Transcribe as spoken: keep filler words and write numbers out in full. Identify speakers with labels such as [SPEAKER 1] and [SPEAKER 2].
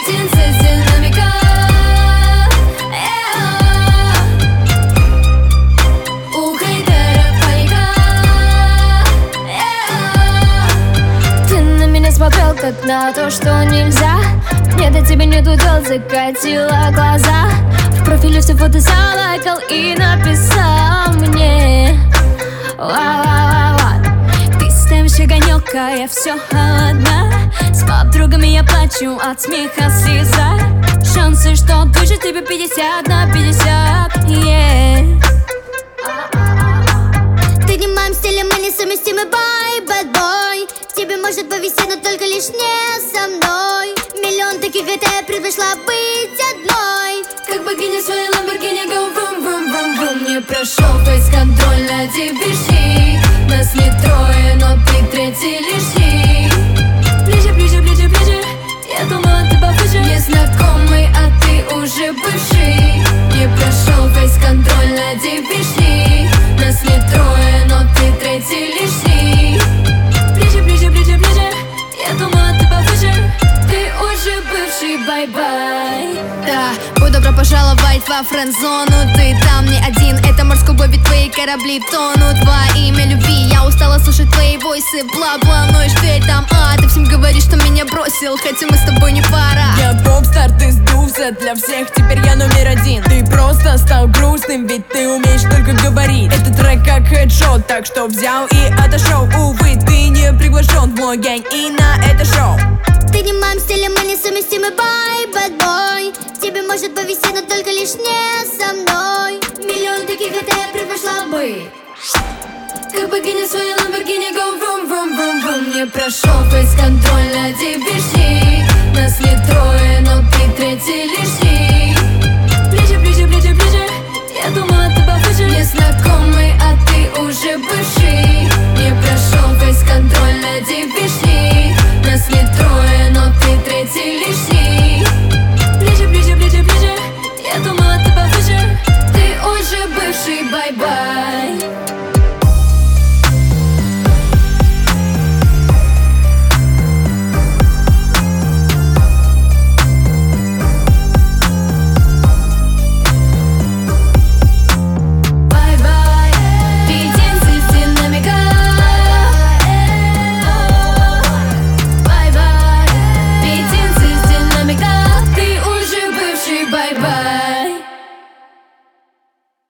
[SPEAKER 1] рейтинг с динамика. У хейтеров паника. Ты на меня смотрел как на то, что нельзя. Мне до тебя нету дел, закатила глаза. В профиле все фото залайкал и написал мне: ла-ла-ла-ла. Ты ставишь огонек, а я все одна. С подругами я плачу от смеха слеза. Шансы, что выжить тебе пятьдесят на пятьдесят, yeah.
[SPEAKER 2] Ты не в моем стиле, мы несовместимы, бай, bad boy. Тебе может повезти, но только лишь не со мной. Миллион таких, это я предпочла быть одной.
[SPEAKER 1] Как богиня своей Lamborghini, go vroom, vroom, vroom, vroom. Не прошел фейс-контроль на ди ви си. Нас не трое, но ты третий лишний. Ближе, ближе, ближе, ближе. Я думала, ты повыше. Незнакомый, а ты уже бывший. Не прошел фейс-контроль на ди ви си. Нас не трое, но ты третий лишний. Ближе, ближе, ближе, ближе. Я думала, ты повыше. Ты уже бывший, бай-бай.
[SPEAKER 2] Да, будь добро пожаловать во френд-зону. Ты там не один, это морской бой, ведь твои корабли тонут во имя любви. Я устала слушать твои войсы, бла-бла, ну и что я там, а ты всем говоришь, что меня бросил, хотя мы с тобой не пара.
[SPEAKER 3] Я поп-стар, ты сдулся, для всех теперь я номер один. Ты просто стал грустным, ведь ты умеешь только говорить. Этот трек как хедшот, так что взял и отошел. Увы, ты не приглашен в мой гэнг и на это шоу.
[SPEAKER 2] Ты не в моем стиле, мы несовместимы, бай, bad boy. Тебе может повезти, но только лишь не со мной.
[SPEAKER 1] Миллион таких, это я предпочла быть. Как богиня своей Lamborghini, go vroom, vroom, vroom, vroom. Не прошел